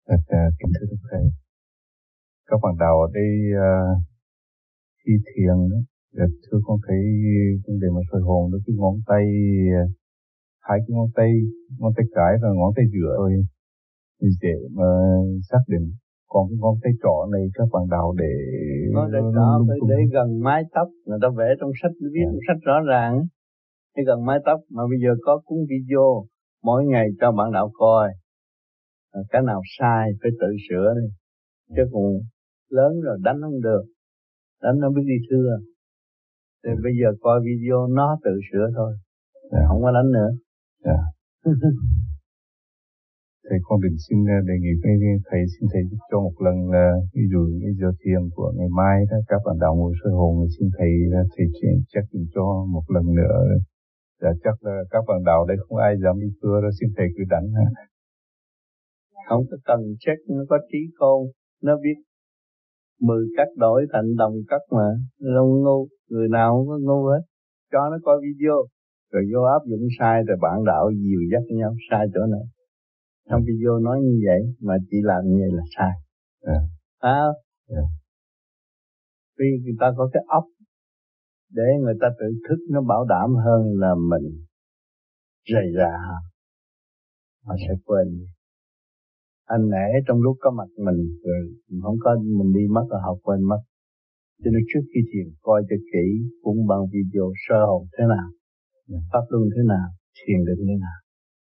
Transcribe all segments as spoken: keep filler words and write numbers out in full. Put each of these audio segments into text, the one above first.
Thật, uh, kính thưa Đức Thầy, các bạn đạo ở đây uh, khi thiền, uh, thưa con thấy vấn đề mà soi hồn đó, cái ngón tay, uh, hai cái ngón tay, ngón tay cái và ngón tay giữa thôi, dễ mà xác định. Còn cái ngón tay trỏ này các bạn đạo để ngón tay trỏ phải để gần mái tóc, người ta vẽ trong sách, viết yeah. trong sách rõ ràng, để gần mái tóc. Mà bây giờ có cuốn video mỗi ngày cho bạn đạo coi, cái nào sai phải tự sửa đi, chứ còn lớn rồi đánh không được, đánh nó biết đi thưa. Thì bây giờ coi video nó tự sửa thôi, yeah. không có đánh nữa. Yeah. Thầy con định xin đề nghị với thầy, xin thầy giúp cho một lần là ví dụ cái giờ thiền của ngày mai đó, các bạn đạo ngồi soi hồn, xin thầy thầy check cho một lần nữa. Dạ, chắc là các bạn đạo đây không ai dám đi thưa rồi, xin thầy cứ đánh ha. Không có cần check, nó có trí khôn, nó biết mười cách đổi thành đồng cách mà, không ngu, người nào không có ngu hết. Cho nó coi video, rồi vô áp dụng sai rồi bạn đạo dìu dắt nhau sai chỗ này. Trong video nói như vậy mà chị làm như vậy là sai. Yeah. À, yeah. Vì người ta có cái óc để người ta tự thức, nó bảo đảm hơn là mình rầy rà, họ sẽ quên. Anh nể trong lúc có mặt mình, rồi không có mình đi mất là họ quên mất. Cho nên trước khi thiền coi cho kỹ, cũng bằng video sơ hồn thế nào, yeah. pháp luân thế nào, thiền định thế nào.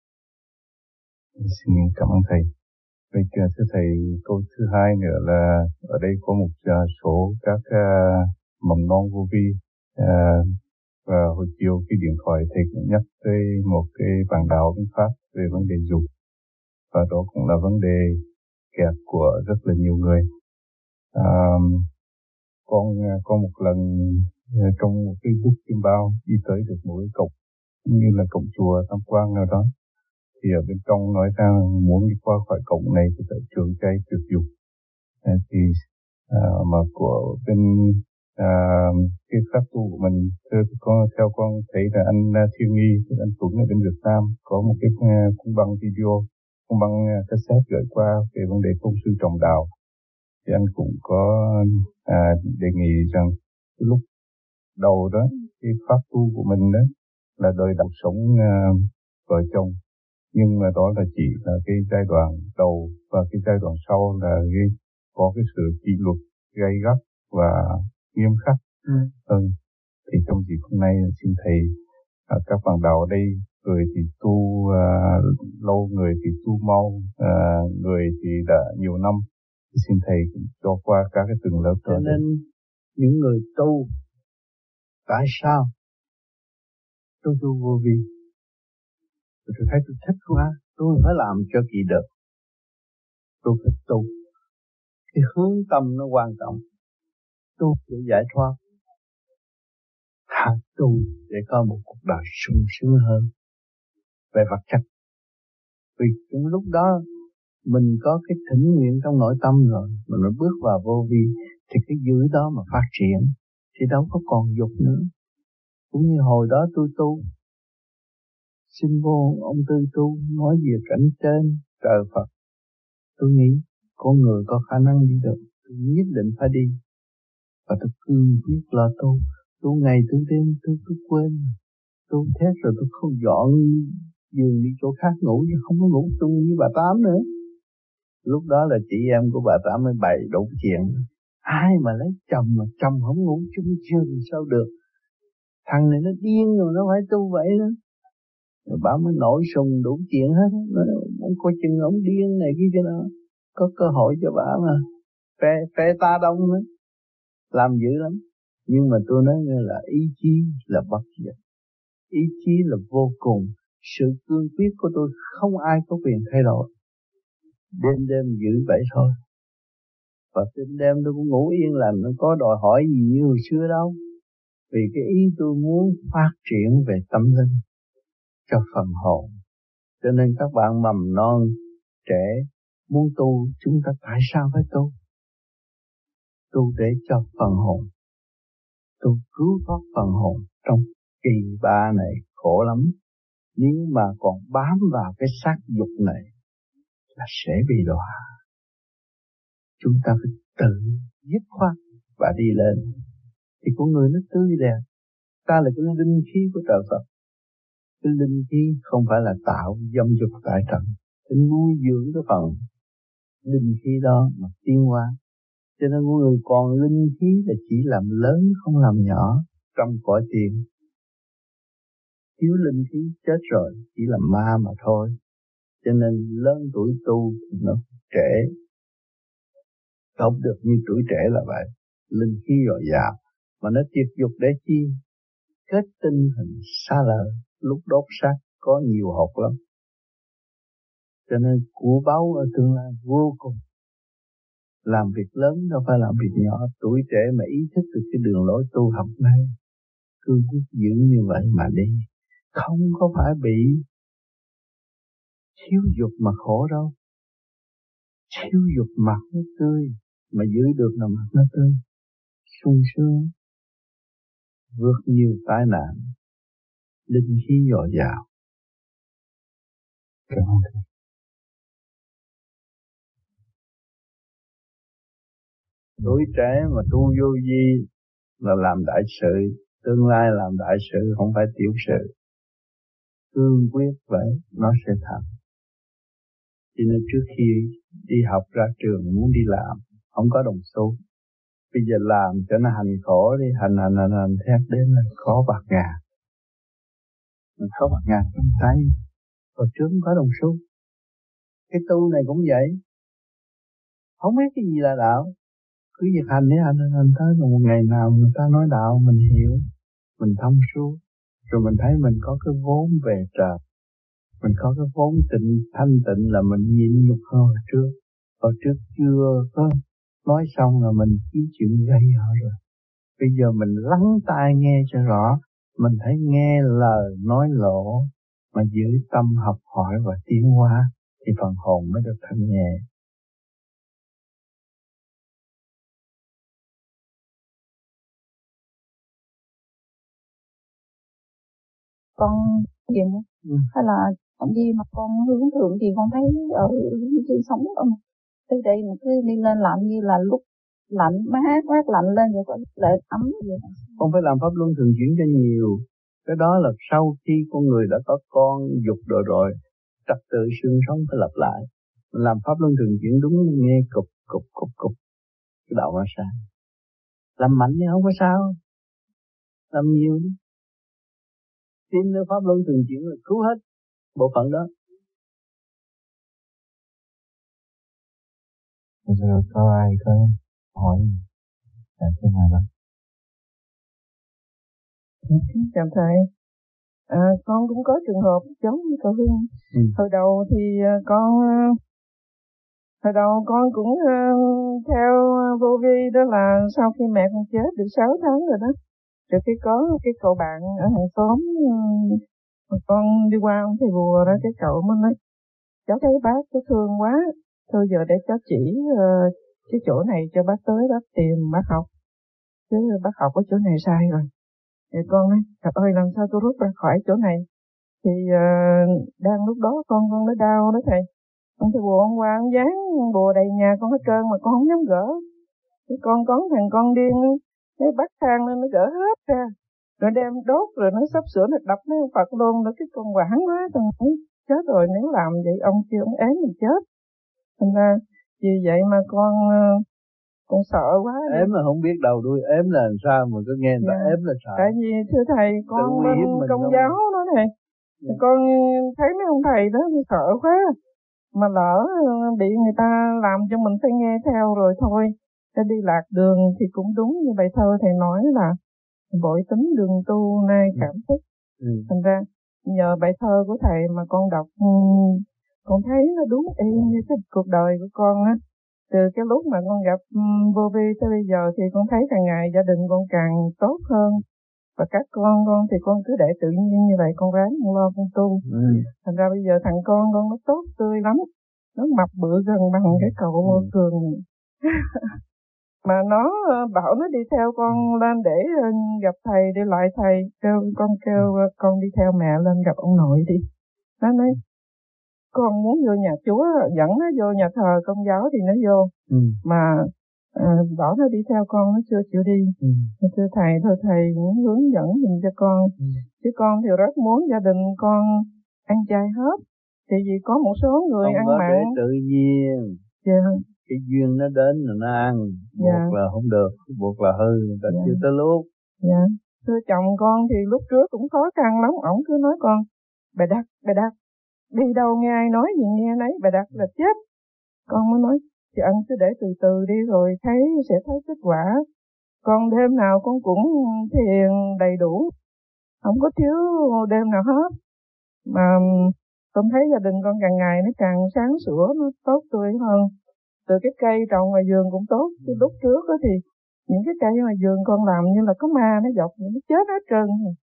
Xin cảm ơn thầy. Vậy thưa thầy, câu thứ hai nữa là ở đây có một số các uh, mầm non vô vi, uh, và hồi chiều cái điện thoại thầy cũng nhắc tới một cái bạn đạo bên Pháp về vấn đề dục, và đó cũng là vấn đề kẹt của rất là nhiều người. Uh, con có một lần uh, trong một cái lúc kim bao đi tới được một cái cổng như là cổng chùa Tam Quan nào đó, thì ở bên trong nói ra muốn đi qua khỏi cổng này thì phải trường chay tuyệt dục. À, thì à, mà của bên à, cái pháp tu của mình, theo con theo con thấy là anh Thiên Nghi, anh Tuấn ở bên Việt Nam có một cái cung băng video, cung băng cassette gửi qua về vấn đề tôn sư trọng đạo, thì anh cũng có à, đề nghị rằng cái lúc đầu đó cái pháp tu của mình đó là đời đạo sống à, vợ chồng. Nhưng mà đó là chỉ là cái giai đoạn đầu, và cái giai đoạn sau là cái, có cái sự kỷ luật gay gắt và nghiêm khắc hơn. Ừ. Thì trong dịp hôm nay xin thầy, à, các bạn đạo ở đây, người thì tu à, lâu, người thì tu mau, à, người thì đã nhiều năm, thì xin thầy cho qua các cái từng lớp. Cho nên những người tu, tại sao tôi tu vô vi? Tôi thấy tôi thích quá, tôi phải làm cho kỳ được. Tôi phải tu. Cái hướng tâm nó quan trọng. Tu để giải thoát. Thà tu để có một cuộc đời sung sướng hơn về vật chất. Vì trong lúc đó mình có cái thỉnh nguyện trong nội tâm rồi, mình mới bước vào vô vi, thì cái dưới đó mà phát triển thì đâu có còn dục nữa. Cũng như hồi đó tôi tu, xin vô ông Tư tu nói về cảnh trên trời Phật, tôi nghĩ con người có khả năng đi được, tôi nhất định phải đi, và tôi cương quyết là tu. Tu ngày tu đêm tôi tôi quên, tu thét rồi tôi không dọn giường đi chỗ khác ngủ, chứ không có ngủ chung với bà Tám nữa. Lúc đó là chị em của bà Tám mới bày đủ chuyện, ai mà lấy chồng mà chồng không ngủ chung giường sao được, thằng này nó điên rồi, nó phải tu vậy đó. Rồi bà mới nổi sùng đủ chuyện hết, ông coi chừng ông điên này kia cho nó có cơ hội cho bà mà phê, phê ta đông nữa, làm dữ lắm. Nhưng mà tôi nói như là ý chí là bất diệt, ý chí là vô cùng, sự cương quyết của tôi không ai có quyền thay đổi. Đêm đêm giữ vậy thôi, và đêm đêm tôi cũng ngủ yên lành, nó có đòi hỏi gì như hồi xưa đâu. Vì cái ý tôi muốn phát triển về tâm linh cho phần hồn. Cho nên các bạn mầm non trẻ muốn tu, chúng ta tại sao phải tu? Tu để cho phần hồn, tu cứu thoát phần hồn trong kỳ ba này khổ lắm. Nếu mà còn bám vào cái xác dục này là sẽ bị đọa. chúng ta phải tự dứt khoát và đi lên. Thì con người nó tươi đẹp. Ta là cái linh khí của trời Phật. Cái linh khí không phải là tạo dâm dục tại trần, cái nuôi dưỡng cái phần linh khí đó mà tiến hóa. Cho nên con người còn linh khí là chỉ làm lớn không làm nhỏ trong cõi tiền. Thiếu linh khí chết rồi chỉ là ma mà thôi. Cho nên lớn tuổi tu nó trễ, không được như tuổi trẻ là vậy. Linh khí dồi dào mà nó tiệt dục để chi? Kết tinh hình xa lờ, lúc đốt xác có nhiều hột lắm. Cho nên của báu ở tương lai vô cùng. Làm việc lớn đâu phải làm việc nhỏ. Tuổi trẻ mà ý thức được cái đường lối tu học này, cứ quyết giữ như vậy mà đi. Không có phải bị thiếu dục mà khổ đâu. Thiếu dục mặt nó tươi, mà giữ được là mặt nó tươi, sung sướng, vượt nhiều tai nạn, linh khí dồi dào. Cảm ơn thầy. Tuổi trẻ mà tu vô vi là làm đại sự, tương lai làm đại sự, không phải tiểu sự. Cương quyết vậy, nó sẽ thành. Cho nên trước khi đi học ra trường muốn đi làm, không có đồng xu. Bây giờ làm cho nó hành khổ đi, hành hành hành hành thét đến là khó bạc ngàn. Mình khó bạc ngàn trong tay, hồi trước không có đồng xu. Cái tu này cũng vậy, không biết cái gì là đạo, cứ việc hành để hành hành hành tới, mà một ngày nào người ta nói đạo mình hiểu, mình thông suốt, rồi mình thấy mình có cái vốn về trời, mình có cái vốn tịnh thanh tịnh là mình nhịn nhục hơn hồi trước. Hồi trước chưa có nói xong là mình kiếm chuyện gây họ rồi. Bây giờ mình lắng tai nghe cho rõ, mình thấy nghe lời nói lộ, mà giữ tâm học hỏi và tiến hóa, thì phần hồn mới được thanh nhẹ. Con gì nữa? Ừ. Hay là con đi mà con hướng thượng thì con thấy ở sinh sống ở từ đây mà cứ đi lên làm như là lúc lạnh mát mát lạnh lên rồi có lại ấm vậy. Con phải làm pháp luân thường chuyển cho nhiều. Cái đó là sau khi con người đã có con dục rồi rồi, trật tự xương sống phải lập lại. Mình làm pháp luân thường chuyển đúng nghe cục cục cục cục cái đạo nó sang. Làm mạnh thì không có sao, làm nhiều đi. Tin nữa pháp luân thường chuyển là cứu hết bộ phận đó. Bây giờ có ai có hỏi dạ thưa ngài bác. Chào thầy. À, con cũng có trường hợp giống như cậu Hưng. Ừ. Hồi đầu thì con hồi đầu con cũng uh, theo vô vi, đó là sau khi mẹ con chết được sáu tháng rồi đó. Rồi khi có cái cậu bạn ở hàng xóm, uh, con đi qua ông thầy bùa đó, cái cậu mới nói cháu thấy bác cháu thương quá, thôi giờ để cháu chỉ uh, cái chỗ này cho bác tới bác tìm bác học, chứ bác học ở chỗ này sai rồi. Thì con nói trời ơi làm sao tôi rút ra khỏi chỗ này. Thì uh, đang lúc đó con con nó đau đó thầy. Ông thầy bùa hôm qua ông dán bùa đầy nhà con hết trơn mà con không dám gỡ. Thì con có thằng con điên, cái bắt thang lên nó gỡ hết ra, rồi đem đốt, rồi nó sắp sửa nó đập nó Phật luôn. Đó cái con quảng quá, con nói chết rồi, nếu làm vậy ông kia ông ém mình chết. Thành ra vì vậy mà con con sợ quá. Ém mà không biết đầu đuôi ém là làm sao mà cứ nghe người ta ém là sợ. Tại vì thưa thầy con bên công giáo đó thầy, yeah. Con thấy mấy ông thầy đó sợ quá, mà lỡ bị người ta làm cho mình phải nghe theo rồi thôi, để đi lạc đường. Thì cũng đúng như bài thơ thầy nói là bội tính đường tu nay cảm thức. Ừ. Thành ra nhờ bài thơ của thầy mà con đọc, con thấy nó đúng y như cái cuộc đời của con á. Từ cái lúc mà con gặp um, vô vi tới bây giờ thì con thấy càng ngày gia đình con càng tốt hơn. Và các con con thì con cứ để tự nhiên như vậy, con ráng con lo con tu. Ừ. Thành ra bây giờ thằng con con nó tốt tươi lắm. Nó mập bự gần bằng cái cậu ừ. Cường này. Mà nó bảo nó đi theo con lên để gặp thầy, đi lại thầy. Kêu con kêu con đi theo mẹ lên gặp ông nội đi. Nó nói con muốn vô nhà Chúa, dẫn nó vô nhà thờ Công giáo thì nó vô. Ừ. Mà à, bảo nó đi theo con, nó chưa chịu đi. Ừ. Thưa thầy, thưa thầy muốn hướng dẫn dùm cho con. Ừ. Chứ con thì rất muốn gia đình con ăn chay hết. Thì vì có một số người không ăn có mặn. để tự nhiên. Dạ. Cái duyên nó đến là nó ăn. Buộc Dạ. là không được, buộc là hư, người ta Dạ. chưa tới lúc. Dạ. Thưa chồng con thì lúc trước cũng khó khăn lắm. Ổng cứ nói con, bà Đắc, bà Đắc, đi đâu nghe ai nói gì nghe nấy, bà Đắc là chết. Con mới nói, chị ăn cứ để từ từ đi rồi thấy sẽ thấy kết quả. Con đêm nào con cũng thiền đầy đủ, không có thiếu đêm nào hết. Mà con thấy gia đình con càng ngày nó càng sáng sủa, nó tốt tươi hơn. Từ cái cây trồng ngoài vườn cũng tốt. Chứ lúc trước đó thì những cái cây ngoài vườn con làm như là có ma nó dọc, nó chết hết trơn.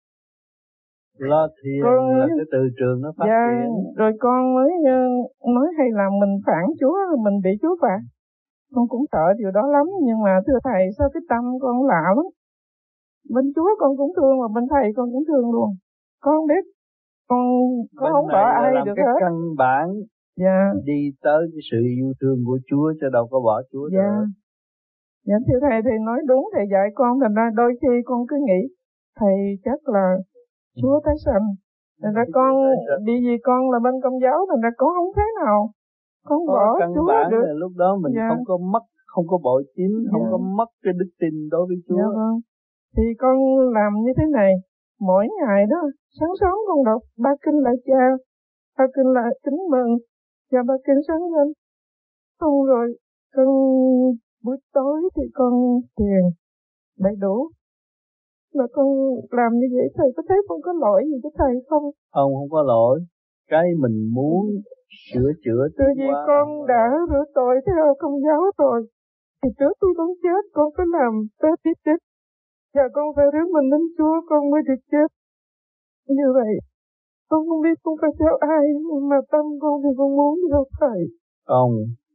Lo thiền con, là cái từ trường nó phát dạ, triển. rồi con mới nói hay là mình phản Chúa, mình bị Chúa phạt. Con cũng sợ điều đó lắm, nhưng mà thưa thầy sao cái tâm con lạ lắm. Bên Chúa con cũng thương mà bên thầy con cũng thương luôn. Con không biết, con, con không bỏ ai được cái hết. căn bản Dạ. đi tới cái sự yêu thương của Chúa chứ đâu có bỏ Chúa Dạ. được. Dạ thưa thầy, thầy nói đúng, thầy dạy con, thành ra đôi khi con cứ nghĩ thầy chắc là Chúa tái sanh. Thành ra con, vì vì con là bên Công giáo, thành ra con không thế nào không có bỏ căn Chúa bản được. là lúc đó mình Dạ. không có mất, không có bội tín, Dạ. không có mất cái đức tin đối với Chúa. Dạ vâng. Thì con làm như thế này, mỗi ngày đó, sáng sớm con đọc ba kinh lại cha, ba kinh lại kính mừng, và ba kinh sáng lên. Xong rồi, con buổi tối thì con thiền đầy đủ. Mà con làm như vậy thầy có thấy con có lỗi gì với thầy không? Không, không có lỗi. Cái mình muốn sửa chữa từ vì con đã rửa tội theo Công giáo rồi, thì trước khi con chết con phải làm phép tiếp chết, và con phải rước mình đến Chúa con mới được chết. Như vậy con không biết con phải theo ai, nhưng mà tâm con thì con muốn theo thầy. Không,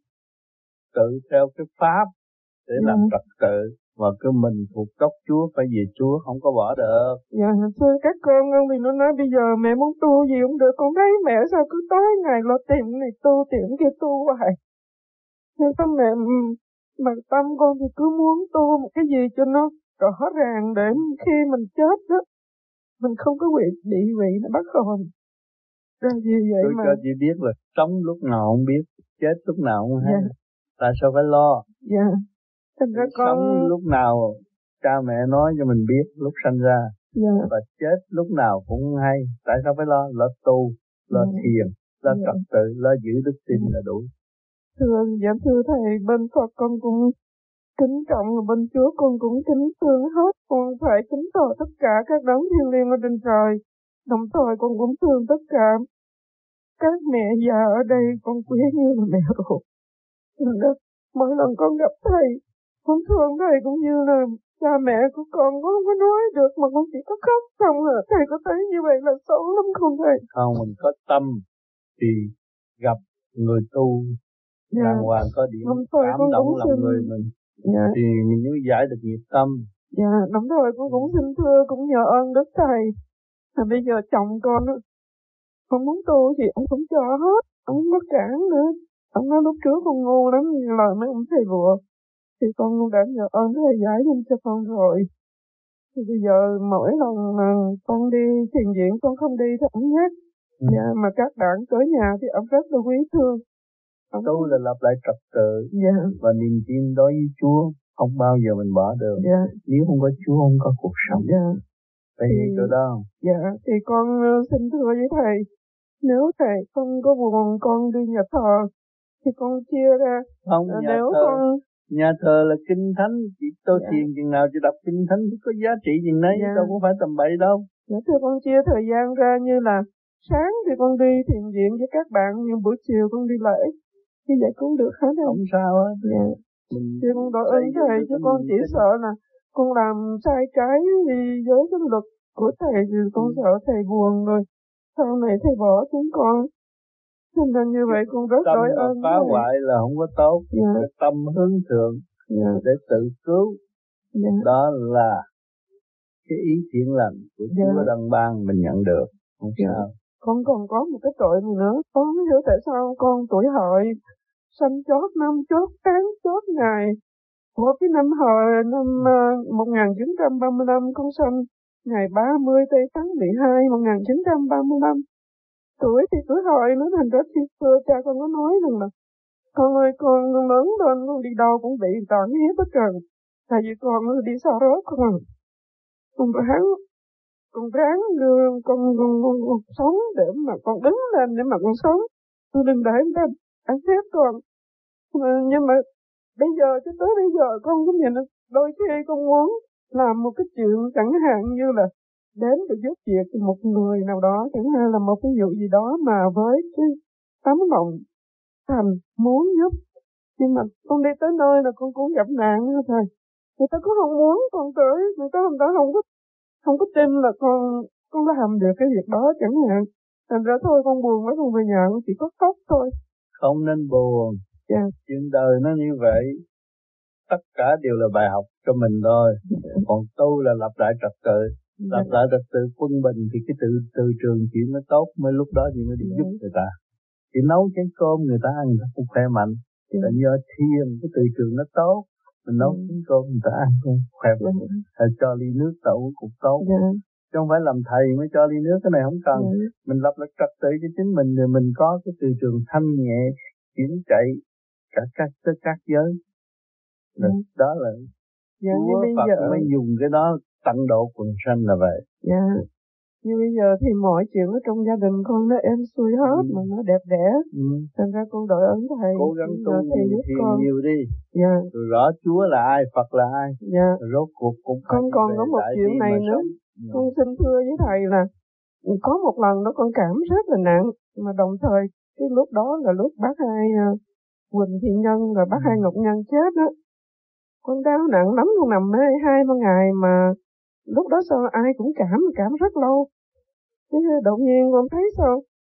tự theo cái pháp để dạ. làm trật tự, và cái mình thuộc gốc Chúa, phải về Chúa, không có bỏ được. Dạ, xưa các con thì nó nói bây giờ mẹ muốn tu gì cũng được, con thấy mẹ sao cứ tối ngày lo tìm này tu tìm kia tu hoài. Nhưng sao mẹ mà tâm con thì cứ muốn tu một cái gì cho nó rõ ràng, để khi mình chết đó mình không có bị bị vị nó bắt hồn. Ra gì vậy tôi mà cho chị biết là sống lúc nào không biết, chết lúc nào không hay. Dạ. Tại sao phải lo? Dạ. Thành ra con sống lúc nào cha mẹ nói cho mình biết lúc sanh ra. Dạ. Và chết lúc nào cũng hay. Tại sao phải lo? Lo tu, lo dạ. thiền, lo dạ. trật tự, lo giữ đức tin dạ. là đủ. Thưa, dạ thưa thầy, bên Phật con cũng kính trọng, và bên Chúa con cũng kính thương hết. Con phải kính thờ tất cả các đấng thiêng liêng ở trên trời. Đồng thời con cũng thương tất cả các mẹ già ở đây, con quý như là mẹ ruột. Mỗi lần con gặp thầy, con thương thầy cũng như là cha mẹ của con, con không có nói được mà con chỉ có khóc không hả? Thầy có thấy như vậy là xấu lắm không thầy? Không, mình có tâm thì gặp người tu dạ. đàng hoàng, có điểm đồng thời cảm con động cũng lòng xin... người mình, dạ. thì mình mới giải được nghiệp tâm. Dạ, đúng rồi, con cũng xin thưa, cũng nhờ ơn Đức Thầy. Mà bây giờ chồng con, con muốn tu thì ông cũng cho hết, ông không có cản nữa. Ông nói lúc trước con ngu lắm, lời mấy ông thầy bùa. Thì con đã nhờ ơn thầy giải thêm cho con rồi. Thì bây giờ mỗi lần mà con đi thiền viện con không đi thì ông nhắc. Ừ. Dạ, mà các bạn tới nhà thì ông rất là quý thương. Ông... Tu là lập lại trật tự. Dạ. Và niềm tin đối với Chúa không bao giờ mình bỏ được. Dạ. Nếu không có Chúa không có cuộc sống. Dạ. Phải hiểu chỗ đó. Dạ, thì con xin thưa với thầy, nếu thầy không có buồn con đi nhà thờ thì con chia ra. Không, à, nhà nếu thờ con... nhà thờ là kinh thánh, chỉ tôi dạ. thiền chừng nào chỉ đọc kinh thánh thì có giá trị chừng nấy, dạ. đâu có phải tầm bậy đâu. Dạ thưa, con chia thời gian ra như là sáng thì con đi thiền viện với các bạn, nhưng buổi chiều con đi lễ, như vậy cũng được hết không? Không sao hết. Dạ. Thì con đội ơn thầy, chứ con chỉ tin. Sợ là con làm sai trái vì với cái luật của thầy thì con ừ. sợ thầy buồn rồi sau này thầy bỏ chúng con. Nên như vậy con rất đội ơn phá thầy. Hoại là không có tốt. Dạ. Cái tâm hướng thượng dạ. Để tự cứu. Dạ. Đó là cái ý thiện lành của dạ. Chúa đăng ban mình nhận được. Không dạ. Sao. con còn có một cái tội này nữa. Con không hiểu tại sao con tuổi hợi sanh chót năm, chót tháng, chót ngày. Của cái năm hợi năm uh, một nghìn chín trăm ba mươi lăm con sanh ngày ba mươi tây tháng mười hai một nghìn chín trăm ba mươi lăm. Tuổi thì tuổi hợi nó thành ra khi xưa cha con có nói rằng là con ơi con lớn lên con đi đâu cũng bị toàn hiếp hết trơn. Tại vì con đi xa rốt không à. Con ráng, con ráng con, con, con, con, con sống để mà con đứng lên để mà con sống. Tôi đừng để người ta ăn hiếp con. Mà, nhưng mà bây giờ cho tới bây giờ con cũng nhìn đôi khi con muốn làm một cái chuyện chẳng hạn như là đến để giúp việc cho một người nào đó, chẳng hạn là một cái vụ gì đó mà với cái tấm lòng thành muốn giúp. Nhưng mà con đi tới nơi là con cũng gặp nạn nữa thầy. Người ta cũng không muốn con tới, người ta người ta không có không có tin là con con làm được cái việc đó chẳng hạn. Thành ra thôi con buồn quá con về nhà con chỉ có khóc thôi. Không nên buồn. Yeah. Chuyện đời nó như vậy. Tất cả đều là bài học cho mình thôi. Yeah. Còn tu là lập lại trật tự. Yeah. Lập lại trật tự quân bình thì cái tự từ trường chuyện nó tốt, mới lúc đó thì mới đi yeah. giúp người ta. Chỉ nấu chén cơm người ta ăn người ta cũng khỏe mạnh. Yeah. Là nhờ thiền cái từ trường nó tốt. Mình nấu yeah. chén cơm người ta ăn cũng khỏe mạnh. Yeah. Rồi cho ly nước tẩu cũng tốt. Yeah. Chứ không phải làm thầy mới cho ly nước, cái này không cần. Yeah. Mình lập lại trật tự cho chính mình, rồi mình có cái từ trường thanh nhẹ, chuyển chạy cả các tất các giới. Là, yeah. Đó là dạ, Chúa Phật giờ... mới dùng cái đó tận độ quần sanh là vậy. Dạ. Như bây giờ thì mọi chuyện ở trong gia đình con nó êm xuôi hết, ừ. mà nó đẹp đẽ. Ừ. Thành ra con đội ơn thầy. Cố gắng tu nhiều thiền nhiều đi. Dạ. Rồi rõ Chúa là ai, Phật là ai. Dạ. Rồi rốt cuộc cũng con còn có một chuyện này nữa. Ừ. Con xin thưa với thầy là có một lần đó con cảm rất là nặng, mà đồng thời cái lúc đó là lúc bác hai uh, Quỳnh Thị Nhân và bác ừ. hai Ngọc Nhân chết đó. Con đau nặng lắm, con nằm mê hai ba ngày mà lúc đó sao ai cũng cảm, cảm rất lâu. Thế đột nhiên con thấy sao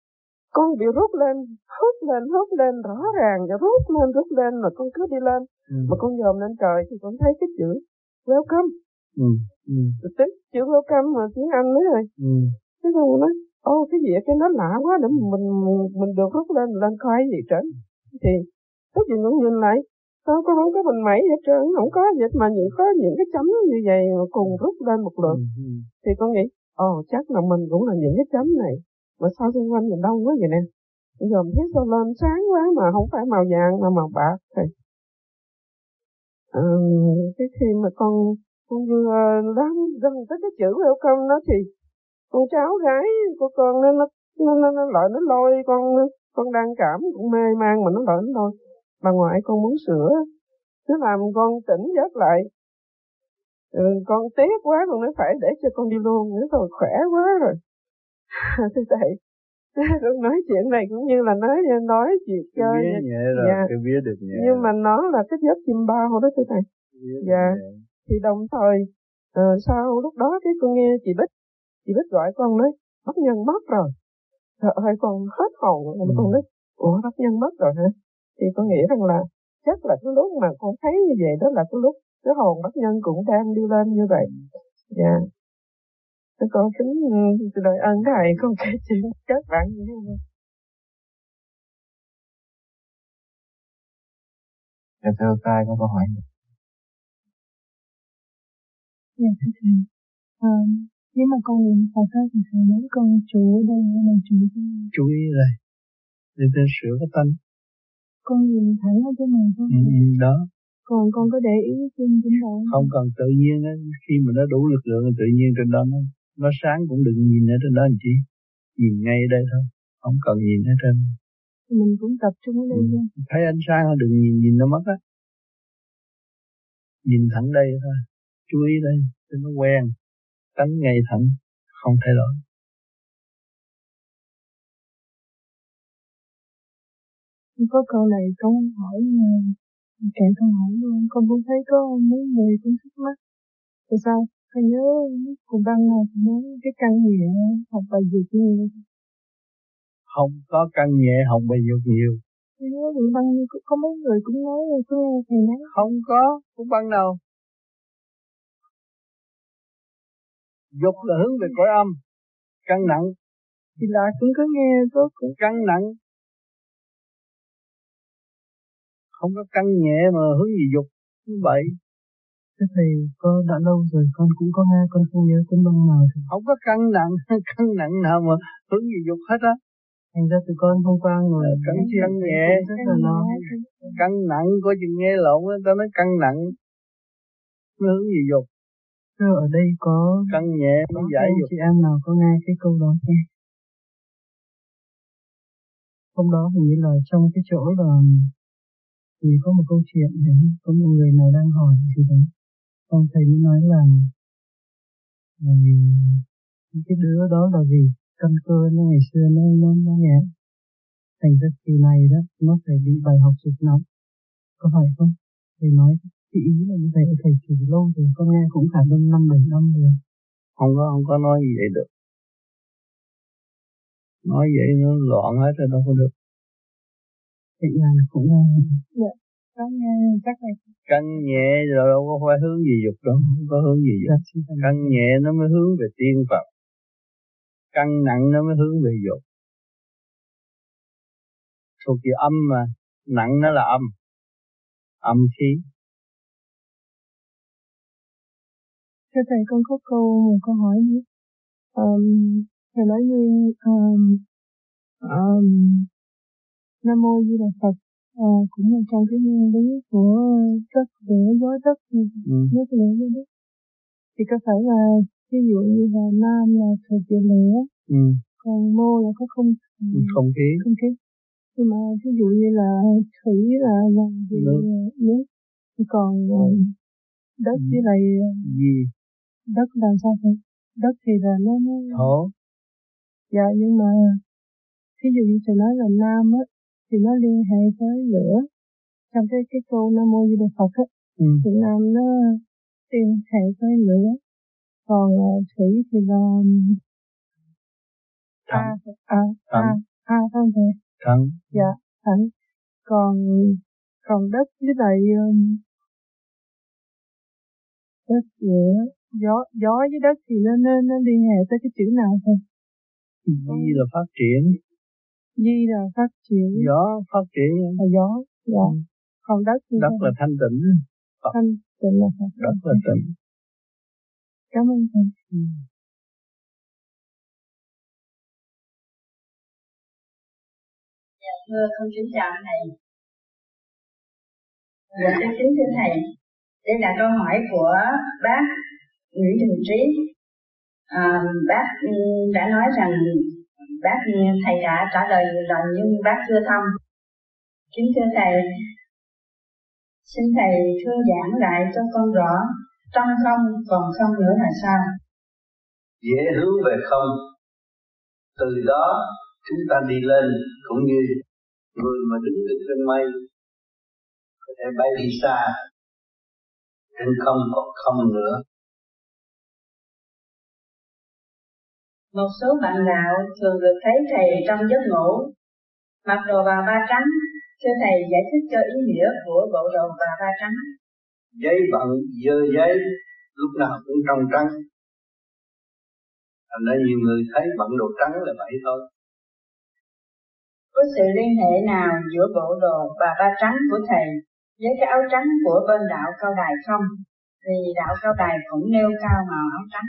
con bị rút lên, hút lên, hút lên rõ ràng, rút lên, rút lên mà con cứ đi lên. Ừ. Mà con dòm lên trời thì con thấy cái chữ welcome. Ừ. Ừ. Cái chữ welcome mà tiếng Anh nữa rồi. Ừ. Thế rồi con nói, ô cái gì cái nó lạ quá để mình mình được rút lên, lên coi gì trơn. Thì cái gì con nhìn lại, sao con không có mình mẩy hết trơn, không có gì mà những có những cái chấm như vậy mà cùng rút lên một lượt. Ừ. Thì con nghĩ, ồ chắc là mình cũng là những cái chấm này, mà sao xung quanh mình đông quá vậy nè. Bây giờ mình thấy sao lên sáng quá mà không phải màu vàng mà màu bạc thì à, cái khi mà con con vừa đang gần tới cái chữ welcome đó thì con cháu gái của con nó nó nó nó, nó lại nó lôi con con đang cảm cũng mê man mà nó lại nó lôi bà ngoại con muốn sữa, nó làm con tỉnh giấc lại. Ừ, con tiếc quá con nói phải để cho con đi luôn nữa rồi khỏe quá rồi. Thưa thầy, con nói chuyện này cũng như là nói nói chuyện chơi cái vía nhẹ rồi, dạ. Cái vía được nhẹ nhưng rồi. mà nó là cái giấc chim bao đó thưa thầy. Dạ. Thì đồng thời uh, sau lúc đó cái con nghe chị Bích chị Bích gọi con nói bác Nhân mất rồi. Trời ơi con hết hồn. Ừ. Con nói ủa bác Nhân mất rồi hả? Thì con nghĩ rằng là chắc là cái lúc mà con thấy như vậy đó là cái lúc cái hồn bác Nhân cũng đang đi lên như vậy. Dạ. Con kính đời ơn thầy, con kể chuyện các bạn như thế này. Dạ thưa Cai có câu hỏi. Dạ thưa thầy, à, nếu mà con niệm Phật thì thầy nói con chú ở đây hay là chú ở đây? Chú ý đây, để ta sửa cái tánh. Con nhìn thẳng ở cái này thôi. Ừ, đó. Còn con có để ý trên trên đầu không? Không cần tự nhiên á, khi mà nó đủ lực lượng tự nhiên trên đó nó, nó sáng cũng đừng nhìn ở trên đó làm chi. Nhìn ngay ở đây thôi, không cần nhìn ở trên. Mình cũng tập trung ở đây thôi. Ừ. Thấy ánh sáng đừng nhìn nhìn nó mất á. Nhìn thẳng đây thôi, chú ý đây, cho nó quen, tánh ngay thẳng, không thay đổi. Có câu này con hỏi, kể câu hỏi luôn, con cũng thấy có mấy người cũng thắc mắc. Tại sao? Thầy nhớ cùng băng này nói cái căn nhẹ học bài dược nhiều. Không có căn nhẹ học bài dược nhiều. Thầy nhớ cùng băng có mấy người cũng nói có nghe thầy nói. Không có, cũng băng nào. Dục là hướng về cõi âm, căn nặng. Thì là cũng có nghe có cũng căng nặng, không có căng nhẹ mà hướng gì dục như vậy. Thế thầy có đã lâu rồi con cũng có nghe, con không nhớ con băng nào thì không có căng nặng căng nặng nào mà hướng gì dục hết á. Thành ra tụi con hôm qua ngồi căng nói chuyện căng nhẹ rất là lo. Căng nặng có chừng nghe lộn á, ta nói căng nặng nó hướng gì dục. Thưa ở đây có căng nhẹ mới giải dục. Chị em nào có nghe cái câu đó không? Hôm đó hình như là trong cái chỗ là thì có một câu chuyện thì có một người nào đang hỏi gì đấy, xong thầy mới nói là um, cái đứa đó là vì căn cơ nó ngày xưa nó nó nó nhẹ, thành ra kỳ này đó nó phải bị bài học dục nóng, có phải không? Thầy nói cái ý là như vậy, thầy chỉ lâu rồi, con nghe cũng phải hơn năm bảy năm rồi. Không có không có nói gì vậy được, nói vậy nó loạn hết rồi đâu có được. Vậy là cũng nghe. Dạ, có nghe chắc là căng nhẹ rồi đâu có phải hướng gì dục đâu, không có hướng gì dục. Căng nhẹ nó mới hướng về tiên Phật, căng nặng nó mới hướng về dục. Thuộc về âm mà, nặng nó là âm, âm khí. thưa thầy, con có câu một câu hỏi gì? Um, thầy nói như um, um, Nam Mô Di Đà Phật uh, cũng là trong cái nguyên lý của đất lửa gió đất, ừ. nước lửa gió đất. Thì có phải là ví dụ như là nam là thuộc về lửa, ừ. còn mô là có không không khí. Không khí. Nhưng mà ví dụ như là thủy là là gì nước. nước. Còn uh, đất ừ. với lại gì? Đất làm sao vậy? Đất thì là nó, nó... thổ. Dạ, nhưng mà ví dụ như thầy nói là nam á thì nó liên hệ với lửa. Trong cái cái câu Nam Mô Di Đà Phật á, ừ. thì nam nó liên hệ với lửa. Còn uh, thủy thì là a a a a không thầy? Thắng. Dạ, thắng. Còn còn đất với lại um, đất lửa, gió gió với đất thì nó nó nó liên hệ tới cái chữ nào thôi? Di là phát triển. Di là phát triển. Gió phát triển. Là gió, dạ. Ừ. Còn đất thì đất là thanh tịnh. Thanh tịnh là Phật. Đất là tịnh. Cảm ơn thầy. Ừ. Dạ, thưa con kính chào thầy. Dạ, kính thưa thầy, đây là câu hỏi của bác Nguyễn Đình Trí. À, bác đã nói rằng bác thầy đã trả lời nhiều lần nhưng bác chưa thông. Kính thưa thầy, xin thầy thuyết giảng lại cho con rõ trong không còn không nữa là sao? Dễ hướng về không, từ đó chúng ta đi lên, cũng như người mà đứng được trên mây có thể bay đi xa, trên không còn không nữa. Một số bạn đạo thường được thấy thầy trong giấc ngủ, mặc đồ bà ba trắng. Thưa thầy giải thích cho ý nghĩa của bộ đồ bà ba trắng. Giấy bận dơ giấy, lúc nào cũng trong trắng. Thành ra nhiều người thấy bận đồ trắng là vậy thôi. Có sự liên hệ nào giữa bộ đồ bà ba trắng của thầy với cái áo trắng của bên đạo Cao Đài không? Vì đạo Cao Đài cũng nêu cao màu áo trắng.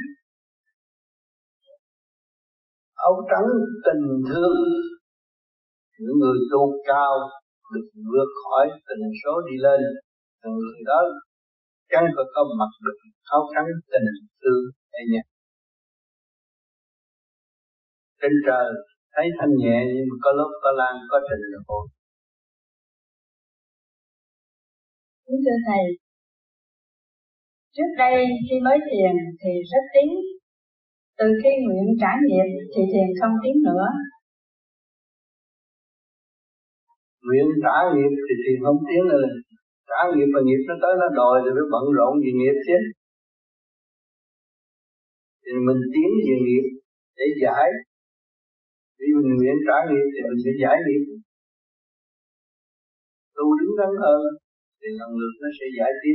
Áo trắng tình thương, những người tu cao được vượt khỏi tình số đi lên, người đó chẳng có có mặc được áo trắng tình thương hay nhỉ? Trên trời thấy thanh nhẹ nhưng mà có lúc có lan có trình độ. Kính thưa thầy, trước đây khi mới thiền thì rất tiếng, từ khi nguyện trả nghiệp thì thiền không tiếng nữa. Nguyện trả nghiệp thì thiền không tiếng nữa, trả nghiệp và nghiệp nó tới nó đòi thì phải bận rộn về nghiệp chứ. Thì mình tiến về nghiệp để giải, vì mình nguyện trả nghiệp thì mình sẽ giải nghiệp. Tu đứng đắn hơn thì lần lượt nó sẽ giải tiếp.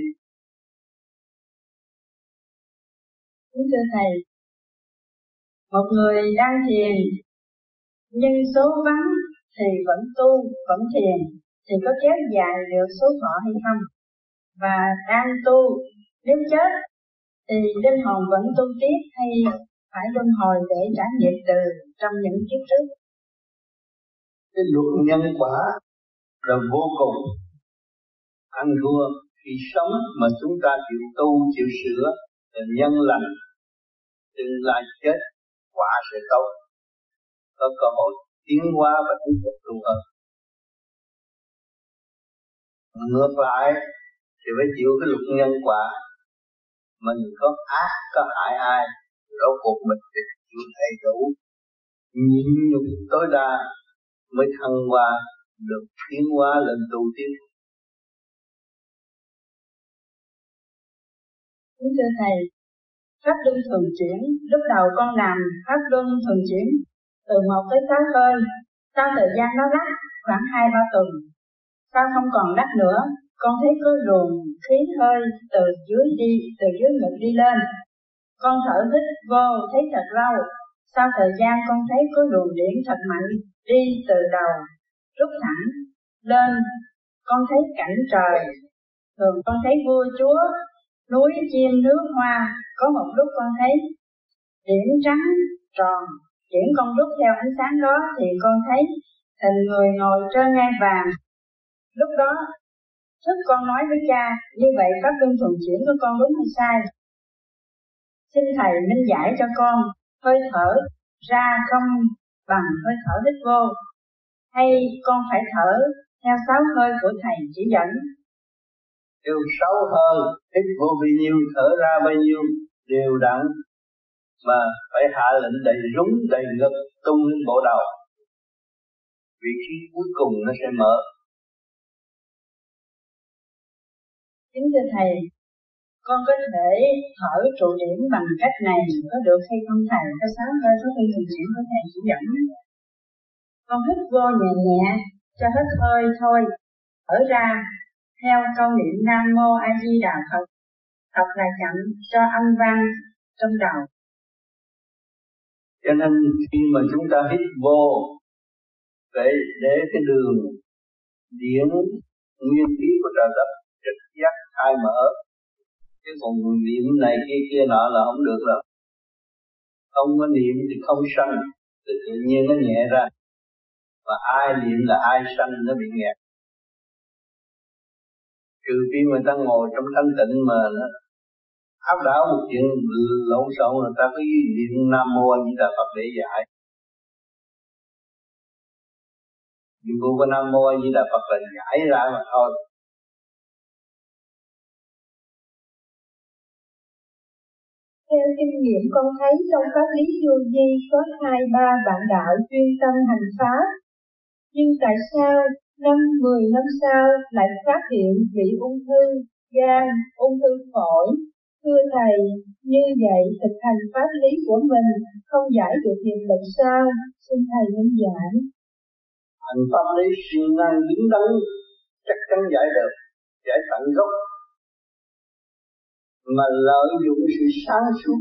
Kính thưa thầy, một người đang thiền nhưng số vắng thì vẫn tu, vẫn thiền, thì có kéo dài được số thọ hay không? Và đang tu, nếu chết thì linh hồn vẫn tu tiếp hay phải luân hồi để trả nghiệp từ trong những kiếp trước? Cái luật nhân quả là vô cùng. Ăn thua khi sống mà chúng ta chịu tu, chịu sửa là nhân lành, tương lai chết quả sẽ tốt, có cơ hội tiến hóa và tiếp tục tu hơn. Ngược lại thì phải chịu cái luật nhân quả, mình có ác có hại ai, rốt cuộc mình phải chịu đầy đủ, nhịn nhục tối đa mới thăng hoa, được tiến hóa lên tu tiếp. Kính thưa Thầy, pháp luân thường chuyển, lúc đầu con làm pháp luân thường chuyển từ một tới sáu hơi, sau thời gian nó đắt khoảng hai ba tuần, sau không còn đắt nữa, con thấy có luồng khí hơi từ dưới đi, từ dưới ngực đi lên. Con thở hít vô thấy thật lâu, sau thời gian con thấy có luồng điện thật mạnh đi từ đầu, rút thẳng lên, con thấy cảnh trời. Thường con thấy vua chúa, núi chim nước hoa, có một lúc con thấy điểm trắng tròn, chuyển con rút theo ánh sáng đó thì con thấy hình người ngồi trên ngai vàng. Lúc đó thức con nói với cha, như vậy pháp luân thường chuyển của con đúng hay sai? Xin Thầy minh giải cho con, hơi thở ra không bằng hơi thở hít vô, hay con phải thở theo sáu hơi của Thầy chỉ dẫn? Theo sáu hơi, hít vô bao nhiêu, thở ra bao nhiêu, đều đặn, mà phải hạ lệnh đầy rúng, đầy ngực, tung lên bộ đầu. Vị trí cuối cùng nó sẽ mở. Kính thưa Thầy, con có thể thở trụ điểm bằng cách này có được hay không Thầy? Có sáu hơi có khi thường chuyển của Thầy chỉ dẫn. Con hít vô nhẹ nhẹ, cho hết hơi thôi, thở ra theo câu niệm Nam Mô A Di Đà Phật, thật là chậm cho âm vang trong đầu. Cho nên khi mà chúng ta hít vô, để để cái đường điển nguyên khí của trời đất trực giác khai mở, cái còn niệm này kia kia nọ là không được rồi. Không có niệm thì không sanh, thì tự nhiên nó nhẹ ra. Mà ai niệm là ai sanh nó bị nghẹt. Trừ khi người ta ngồi trong thanh tịnh mà nó áp đảo một chuyện lộn xộn, người ta cứ niệm Nam Mô A Di Đà Phật để giải. Niệm của Nam Mô A Di Đà Phật là giải ra mà thôi. Theo kinh nghiệm con thấy trong pháp lý vô vi có hai ba bạn đạo chuyên tâm hành pháp, nhưng tại sao năm mười năm sau lại phát hiện bị ung thư gan, ung thư phổi? Thưa Thầy, như vậy thực hành pháp lý của mình không giải được nghiệp lực sao? Xin Thầy minh giải. Hành pháp lý siêng năng đứng đắn chắc chắn giải được, giải tận gốc. Mà lợi dụng sự sáng suốt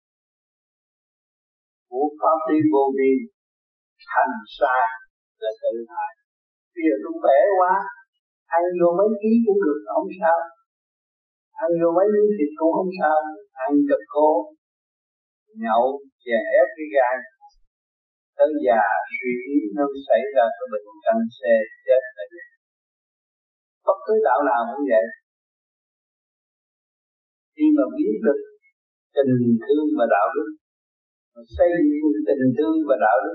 của pháp lý vô vi hành sai là tự hại. Bây giờ tôi khỏe quá, ăn vô mấy ký cũng được, không sao. Ăn vô mấy miếng thịt cũng không sao. Ăn chật khô, nhậu, chè ép cái gan, tới già suy yếu nó xảy ra cái bệnh căn xe chết là vậy. Bất cứ đạo nào cũng vậy. Khi mà biết được tình thương và đạo đức, xây dựng tình thương và đạo đức,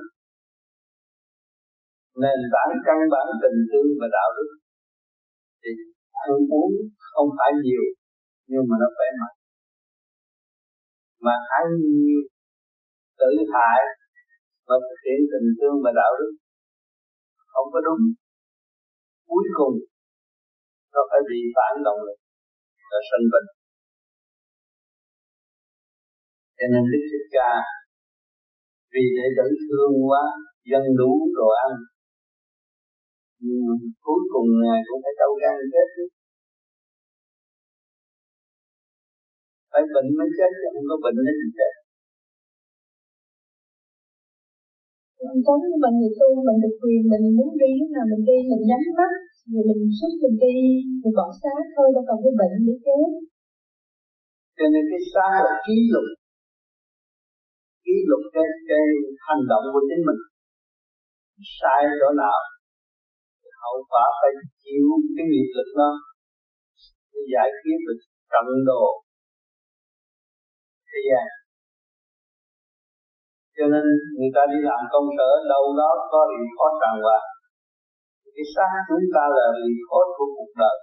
nền tảng căn bản tình thương và đạo đức, thì ăn uống không phải nhiều nhưng mà nó khỏe mạnh. Mà ăn nhiều tự hại và thực hiện tình thương và đạo đức không có đúng, cuối cùng nó phải bị phản động lực và sanh bệnh. Cho nên Đức Thích Ca vì đệ tử thương quá, dân đủ đồ ăn, nhưng cuối cùng Ngài cũng phải đau gan chết. Phải bệnh mới chết, chứ không có bệnh mới bị chết. Giống như mình người tu, mình được quyền, mình muốn đi lúc nào mình đi, mình nhắm mắt, rồi mình xuất mình đi, mình bỏ xác thôi, đâu cần cái bệnh để chết. Cho nên cái xác là ký lục, ký lục cái, cái hành động của chính mình. Sai chỗ nào, hậu quả phải chịu cái nghiệp lực đó để giải quyết được trận đồ thế gian. Cho nên người ta đi làm công sở đâu đó có rỉ khó tràn hoàng. Cái xác chúng ta là rỉ khó của cuộc đời.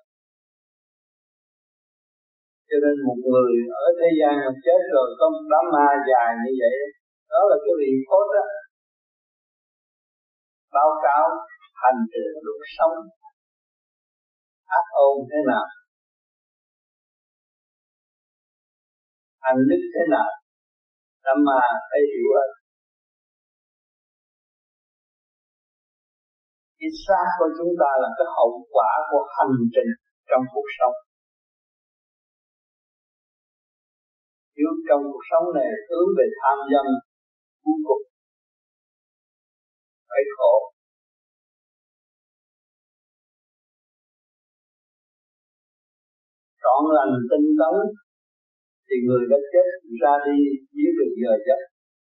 Cho nên một người ở thế gian mà chết rồi có một đám ma dài như vậy, đó là cái rỉ khó đó. Báo cáo hành trình cuộc sống ác ôn thế nào, hành đức thế nào, đám ma phải hiểu hết. Cái xác của chúng ta là cái hậu quả của hành trình trong cuộc sống. Nếu trong cuộc sống này hướng về tham dâm, cuối cùng phải khổ. Trọn lành tinh tấn thì người đã chết ra đi dưới đường giờ giấc.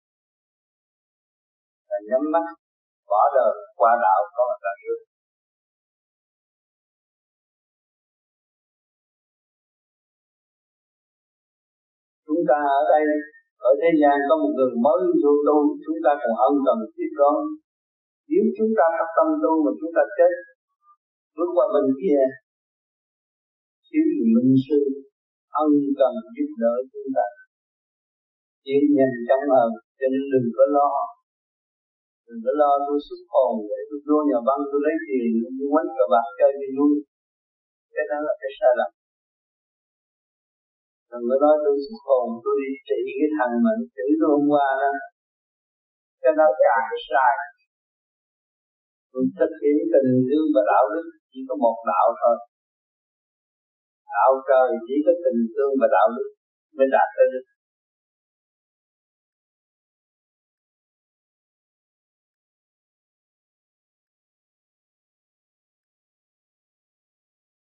Và nhắm mắt bỏ đời qua đạo có là được. Chúng ta ở đây, ở thế gian có một người mới vô tu, chúng ta còn ân cần tiếp đón. Nếu chúng ta phát tâm tu mà chúng ta chết, bước qua bên kia, thiếu gì minh sư, ân cần giúp đỡ chúng ta. Chuyện nhanh chóng hơn, cho nên đừng có lo. Đừng có lo tôi xuất hồn để tôi vô nhà văn tôi lấy tiền, tôi quánh cờ bạc chơi đi luôn. Cái đó là cái sai lầm. Đừng có nói tôi xuất hồn, tôi đi trị cái thằng mà nó chửi tôi hôm qua đó. Cái đó càng sai. Tôi thực hiện tình thương và đạo đức chỉ có một đạo thôi. Đạo trời chỉ có tình thương và đạo đức mới đạt tới đức.